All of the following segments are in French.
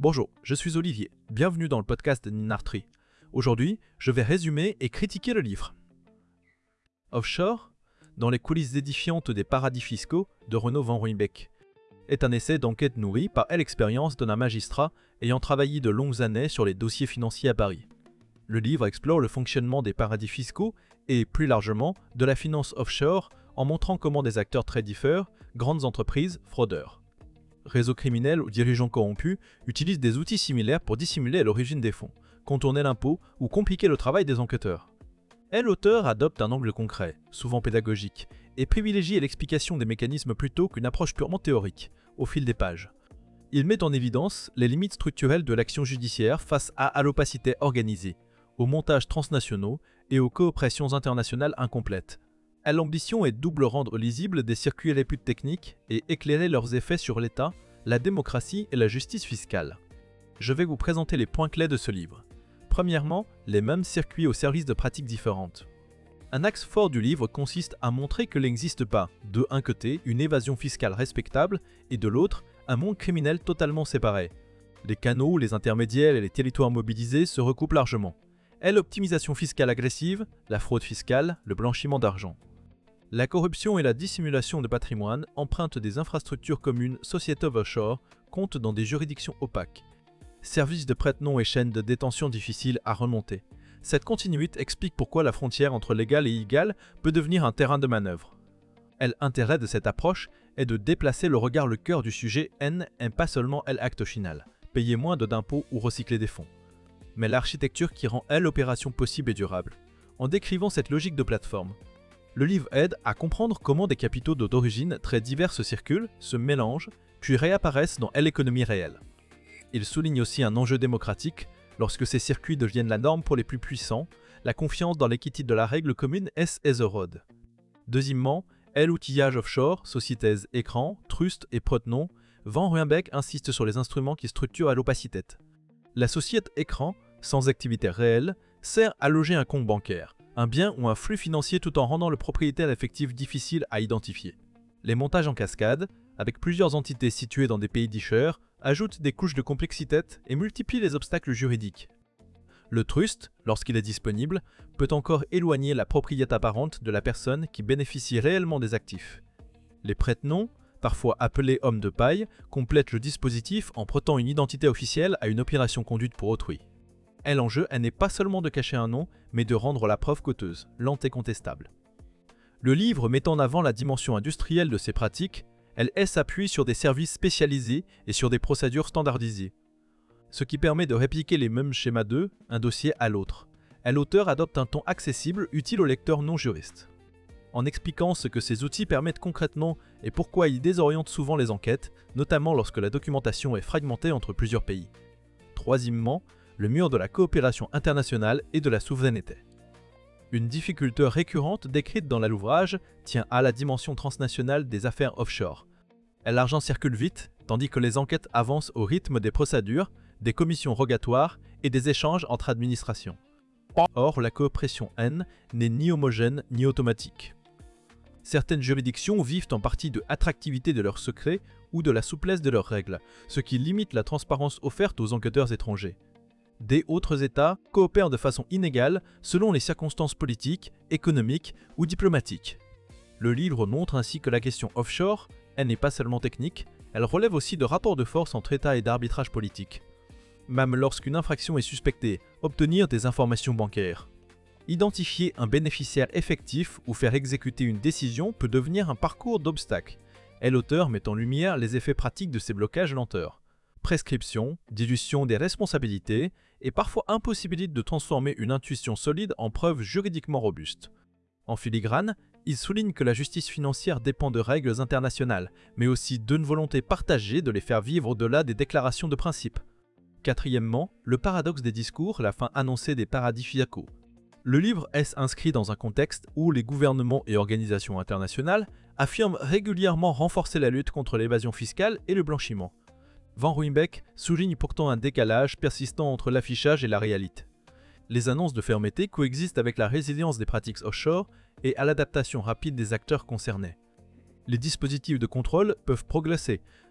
Bonjour, je suis Olivier, bienvenue dans le podcast de Ninartree. Aujourd'hui, je vais résumer et critiquer le livre. Offshore, dans les coulisses édifiantes des paradis fiscaux de Renaud Van Ruymbeke, est un essai d'enquête nourri par l'expérience d'un magistrat ayant travaillé de longues années sur les dossiers financiers à Paris. Le livre explore le fonctionnement des paradis fiscaux et, plus largement, de la finance offshore en montrant comment des acteurs très différents, grandes entreprises, fraudeurs, réseaux criminels ou dirigeants corrompus utilisent des outils similaires pour dissimuler l'origine des fonds, contourner l'impôt ou compliquer le travail des enquêteurs. L'auteur adopte un angle concret, souvent pédagogique, et privilégie l'explication des mécanismes plutôt qu'une approche purement théorique, au fil des pages. Il met en évidence les limites structurelles de l'action judiciaire face à l'opacité organisée, aux montages transnationaux et aux coopérations internationales incomplètes. L'ambition est double: rendre lisibles des circuits les plus techniques et éclairer leurs effets sur l'État, la démocratie et la justice fiscale. Je vais vous présenter les points clés de ce livre. Premièrement, les mêmes circuits au service de pratiques différentes. Un axe fort du livre consiste à montrer qu'il n'existe pas, de un côté, une évasion fiscale respectable et de l'autre, un monde criminel totalement séparé. Les canaux, les intermédiaires et les territoires mobilisés se recoupent largement. L'optimisation fiscale agressive, la fraude fiscale, le blanchiment d'argent. La corruption et la dissimulation de patrimoine empruntent des infrastructures communes sociétales offshore, comptent dans des juridictions opaques. Services de prête-nom et chaînes de détention difficiles à remonter. Cette continuité explique pourquoi la frontière entre légal et illégal peut devenir un terrain de manœuvre. L'intérêt de cette approche est de déplacer le regard, le cœur du sujet et pas seulement l'acte final, payer moins d'impôts ou recycler des fonds, mais l'architecture qui rend l'opération possible et durable. En décrivant cette logique de plateforme, le livre aide à comprendre comment des capitaux d'origine très diverses circulent, se mélangent, puis réapparaissent dans l'économie réelle. Il souligne aussi un enjeu démocratique. Lorsque ces circuits deviennent la norme pour les plus puissants, la confiance dans l'équité de la règle commune s'érode. Deuxièmement, l'outillage offshore, sociétés écran, trust et prête-nom. Van Ruymbeke insiste sur les instruments qui structurent l'opacité. La société écran, sans activité réelle, sert à loger un compte bancaire, un bien ou un flux financier tout en rendant le propriétaire effectif difficile à identifier. Les montages en cascade, avec plusieurs entités situées dans des pays différents, ajoutent des couches de complexité et multiplient les obstacles juridiques. Le trust, lorsqu'il est disponible, peut encore éloigner la propriété apparente de la personne qui bénéficie réellement des actifs. Les prête-noms, parfois appelés hommes de paille, complètent le dispositif en prêtant une identité officielle à une opération conduite pour autrui. L'enjeu n'est pas seulement de cacher un nom, mais de rendre la preuve coûteuse, lente et contestable. Le livre met en avant la dimension industrielle de ces pratiques. Elle s'appuie sur des services spécialisés et sur des procédures standardisées, ce qui permet de répliquer les mêmes schémas d'un dossier à l'autre. L'auteur adopte un ton accessible, utile aux lecteurs non juristes, en expliquant ce que ces outils permettent concrètement et pourquoi ils désorientent souvent les enquêtes, notamment lorsque la documentation est fragmentée entre plusieurs pays. Troisièmement, le mur de la coopération internationale et de la souveraineté. Une difficulté récurrente décrite dans l'ouvrage tient à la dimension transnationale des affaires offshore. L'argent circule vite, tandis que les enquêtes avancent au rythme des procédures, des commissions rogatoires et des échanges entre administrations. Or, la coopération n'est ni homogène ni automatique. Certaines juridictions vivent en partie de l'attractivité de leurs secrets ou de la souplesse de leurs règles, ce qui limite la transparence offerte aux enquêteurs étrangers. Des autres États coopèrent de façon inégale selon les circonstances politiques, économiques ou diplomatiques. Le livre montre ainsi que la question offshore, n'est pas seulement technique, elle relève aussi de rapports de force entre États et d'arbitrage politique. Même lorsqu'une infraction est suspectée, obtenir des informations bancaires. Identifier un bénéficiaire effectif ou faire exécuter une décision peut devenir un parcours d'obstacles. L'auteur met en lumière les effets pratiques de ces blocages lenteurs. Prescription, dilution des responsabilités et parfois impossibilité de transformer une intuition solide en preuve juridiquement robuste. En filigrane, il souligne que la justice financière dépend de règles internationales, mais aussi d'une volonté partagée de les faire vivre au-delà des déclarations de principe. Quatrièmement, le paradoxe des discours, la fin annoncée des paradis fiscaux. Le livre s'inscrit dans un contexte où les gouvernements et organisations internationales affirment régulièrement renforcer la lutte contre l'évasion fiscale et le blanchiment. Van Ruymbeke souligne pourtant un décalage persistant entre l'affichage et la réalité. Les annonces de fermeté coexistent avec la résilience des pratiques offshore et à l'adaptation rapide des acteurs concernés. Les dispositifs de contrôle peuvent progresser,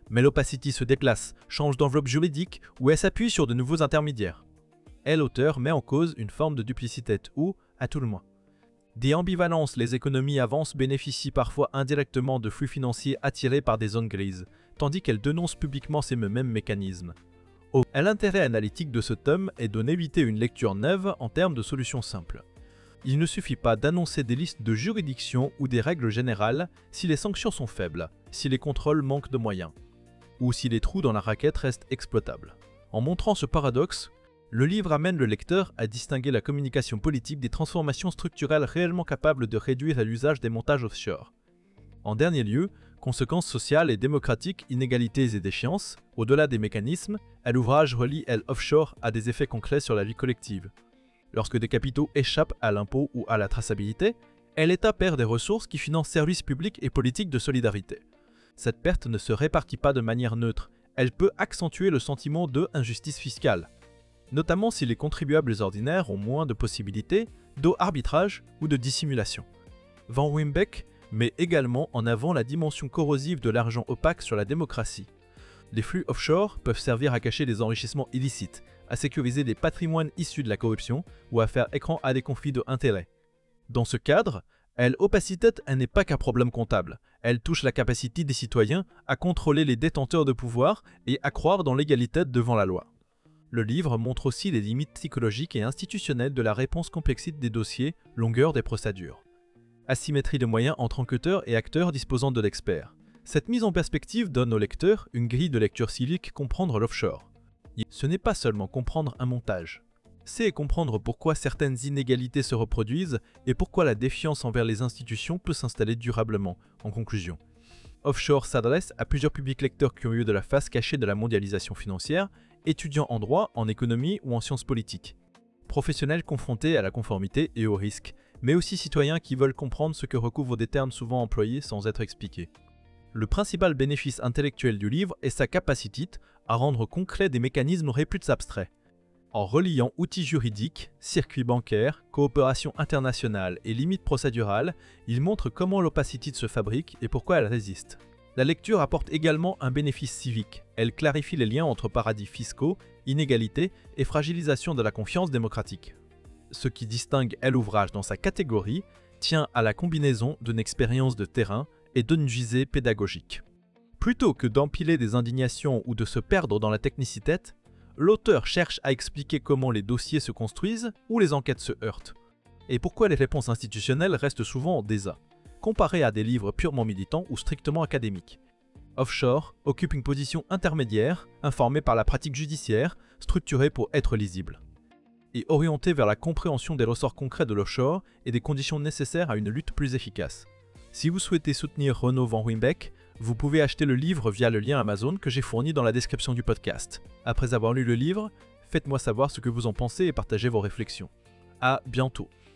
Mais l'opacity se déplace, change d'enveloppe juridique ou elle s'appuie sur de nouveaux intermédiaires. Et l'auteur met en cause une forme de duplicité ou, à tout le moins, des ambivalences. Les économies avancent bénéficient parfois indirectement de flux financiers attirés par des zones grises, tandis qu'elles dénoncent publiquement ces mêmes mécanismes. L'intérêt analytique de ce tome est d'en éviter une lecture neuve en termes de solutions simples. Il ne suffit pas d'annoncer des listes de juridictions ou des règles générales si les sanctions sont faibles, si les contrôles manquent de moyens, ou si les trous dans la raquette restent exploitables. En montrant ce paradoxe, le livre amène le lecteur à distinguer la communication politique des transformations structurelles réellement capables de réduire l'usage des montages offshore. En dernier lieu, conséquences sociales et démocratiques, inégalités et défiances, au-delà des mécanismes, l'ouvrage relie l'offshore à des effets concrets sur la vie collective. Lorsque des capitaux échappent à l'impôt ou à la traçabilité, l'État perd des ressources qui financent services publics et politiques de solidarité. Cette perte ne se répartit pas de manière neutre, elle peut accentuer le sentiment d'injustice fiscale, notamment si les contribuables ordinaires ont moins de possibilités d'arbitrage ou de dissimulation. Van Wimbeck met également en avant la dimension corrosive de l'argent opaque sur la démocratie. Les flux offshore peuvent servir à cacher des enrichissements illicites, à sécuriser des patrimoines issus de la corruption ou à faire écran à des conflits d'intérêts. Dans ce cadre, l'opacité n'est pas qu'un problème comptable, elle touche la capacité des citoyens à contrôler les détenteurs de pouvoir et à croire dans l'égalité devant la loi. Le livre montre aussi les limites psychologiques et institutionnelles de la réponse complexité des dossiers, longueur des procédures. Asymétrie de moyens entre enquêteurs et acteurs disposant de l'expert. Cette mise en perspective donne au lecteur une grille de lecture civique comprendre l'offshore. Ce n'est pas seulement comprendre un montage, c'est comprendre pourquoi certaines inégalités se reproduisent et pourquoi la défiance envers les institutions peut s'installer durablement. En conclusion, Offshore s'adresse à plusieurs publics lecteurs curieux de la face cachée de la mondialisation financière, étudiants en droit, en économie ou en sciences politiques, professionnels confrontés à la conformité et au risque, mais aussi citoyens qui veulent comprendre ce que recouvrent des termes souvent employés sans être expliqués. Le principal bénéfice intellectuel du livre est sa capacité à rendre concret des mécanismes réputés abstraits. En reliant outils juridiques, circuits bancaires, coopération internationale et limites procédurales, il montre comment l'opacité se fabrique et pourquoi elle résiste. La lecture apporte également un bénéfice civique. Elle clarifie les liens entre paradis fiscaux, inégalités et fragilisation de la confiance démocratique. Ce qui distingue l'ouvrage dans sa catégorie tient à la combinaison d'une expérience de terrain et d'une visée pédagogique. Plutôt que d'empiler des indignations ou de se perdre dans la technicité, l'auteur cherche à expliquer comment les dossiers se construisent ou les enquêtes se heurtent, et pourquoi les réponses institutionnelles restent souvent en désa, comparées à des livres purement militants ou strictement académiques. Offshore occupe une position intermédiaire, informée par la pratique judiciaire, structurée pour être lisible, et orientée vers la compréhension des ressorts concrets de l'offshore et des conditions nécessaires à une lutte plus efficace. Si vous souhaitez soutenir Renaud Van Wimbeck, vous pouvez acheter le livre via le lien Amazon que j'ai fourni dans la description du podcast. Après avoir lu le livre, faites-moi savoir ce que vous en pensez et partagez vos réflexions. À bientôt.